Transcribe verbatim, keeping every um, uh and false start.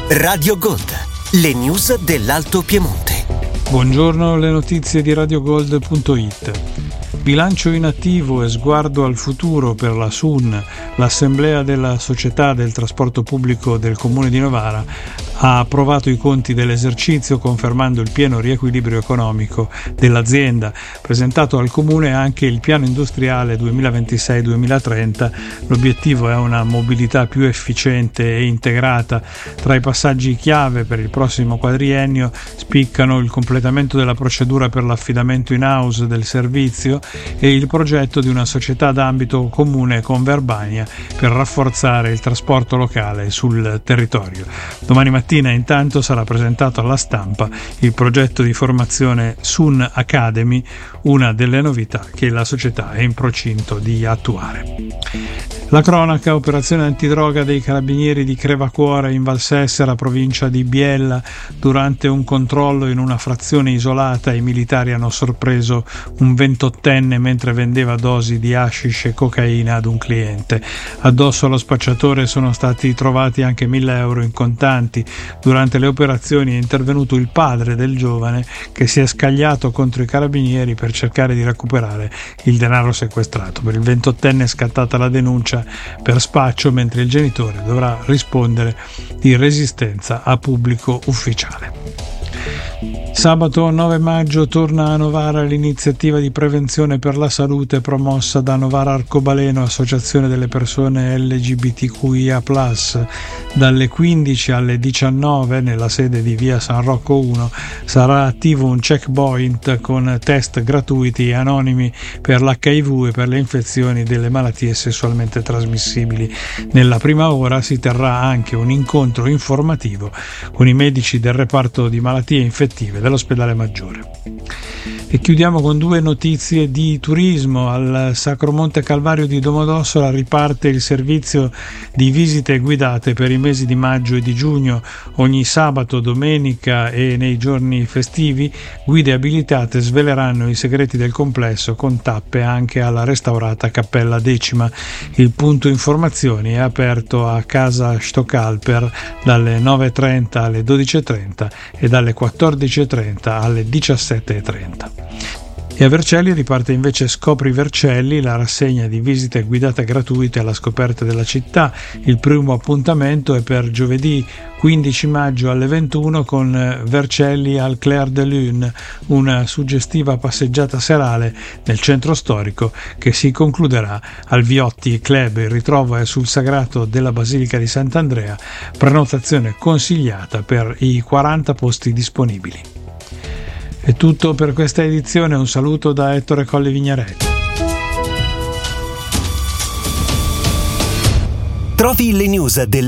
Radio Gold, le news dell'Alto Piemonte. Buongiorno, le notizie di radiogold punto it. Bilancio in attivo e sguardo al futuro per la S U N. L'Assemblea della Società del Trasporto Pubblico del Comune di Novara ha approvato i conti dell'esercizio confermando il pieno riequilibrio economico dell'azienda. Presentato al Comune anche il piano industriale duemilaventisei duemilatrenta. L'obiettivo è una mobilità più efficiente e integrata. Tra i passaggi chiave per il prossimo quadriennio spiccano il completamento della procedura per l'affidamento in house del servizio e il progetto di una società d'ambito comune con Verbania per rafforzare il trasporto locale sul territorio. Domani mattina intanto sarà presentato alla stampa il progetto di formazione S U N Academy, una delle novità che la società è in procinto di attuare. La cronaca: operazione antidroga dei carabinieri di Crevacuora in Valsessera, provincia di Biella. Durante un controllo in una frazione isolata i militari hanno sorpreso un ventottenne mentre vendeva dosi di hashish e cocaina ad un cliente. Addosso allo spacciatore sono stati trovati anche mille euro in contanti. Durante le operazioni è intervenuto il padre del giovane che si è scagliato contro i carabinieri per cercare di recuperare il denaro sequestrato. Per il ventottenne è scattata la denuncia per spaccio, mentre il genitore dovrà rispondere di resistenza a pubblico ufficiale. Sabato nove maggio torna a Novara l'iniziativa di prevenzione per la salute promossa da Novara Arcobaleno, associazione delle persone L G B T Q I A plus. Dalle quindici alle diciannove nella sede di via San Rocco uno sarà attivo un checkpoint con test gratuiti e anonimi per l'H I V e per le infezioni delle malattie sessualmente trasmissibili. Nella prima ora si terrà anche un incontro informativo con i medici del reparto di malattie infettive dell'ospedale Maggiore. E chiudiamo con due notizie di turismo. Al Sacro Monte Calvario di Domodossola riparte il servizio di visite guidate per i mesi di maggio e di giugno. Ogni sabato, domenica e nei giorni festivi guide abilitate sveleranno i segreti del complesso con tappe anche alla restaurata Cappella Decima. Il punto informazioni è aperto a Casa Stockalper dalle nove e trenta alle dodici e trenta e dalle quattordici e trenta alle diciassette e trenta. E a Vercelli riparte invece Scopri Vercelli, la rassegna di visite guidate gratuite alla scoperta della città. Il primo appuntamento è per giovedì quindici maggio alle ventuno con Vercelli al Clair de Lune, una suggestiva passeggiata serale nel centro storico che si concluderà al Viotti Club. Il ritrovo è sul sagrato della Basilica di Sant'Andrea, prenotazione consigliata per i quaranta posti disponibili. È tutto per questa edizione, un saluto da Ettore Colli Vignarelli. Trovi le news del